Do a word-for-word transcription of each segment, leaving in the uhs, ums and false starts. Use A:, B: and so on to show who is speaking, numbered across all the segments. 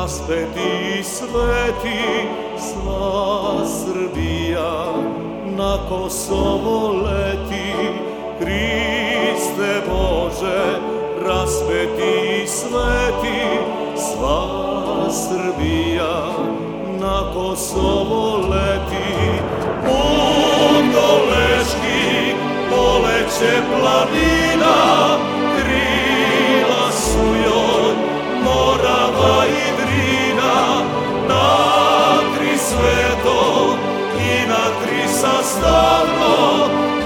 A: raspeti sveti, sva Srbija na Kosovo leti. Hriste Bože, raspeti sveti, sva Srbija na Kosovo leti. Put Goleški, poleće planina, krila su joj Morava i Drina. Na tri sveto i na tri sastavno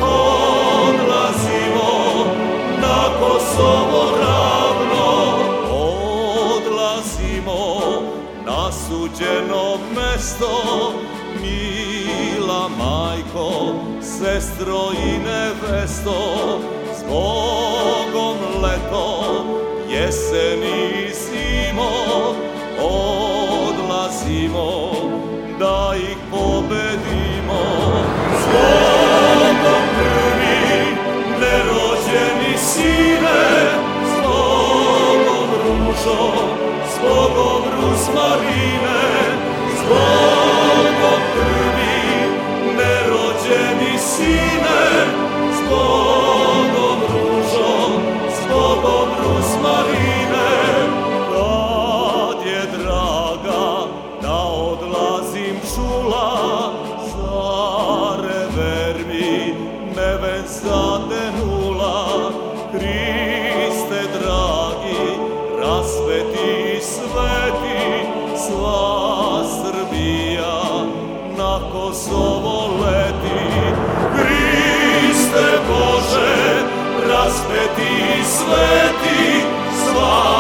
A: odlazimo na Kosovo ravno. Odlazimo na suđeno mesto, mila majko, sestro i nevesto. Zbogom leto, jesen i zimo, odlazimo da ih pobedimo. Zbogom prvi, nerođeni sine, zbogom ružo, zbogom ruzmarine. Zbogom prvi, nerođeni sine, zbogom ružo, zbogom ruzmarine. Kad je draga da odlazim čula, zare vermi me već zadenula. Hriste dragi, rasveti sveti, sva Srbija na Kosovo leti. Hriste Bože, raspeti sveti, sva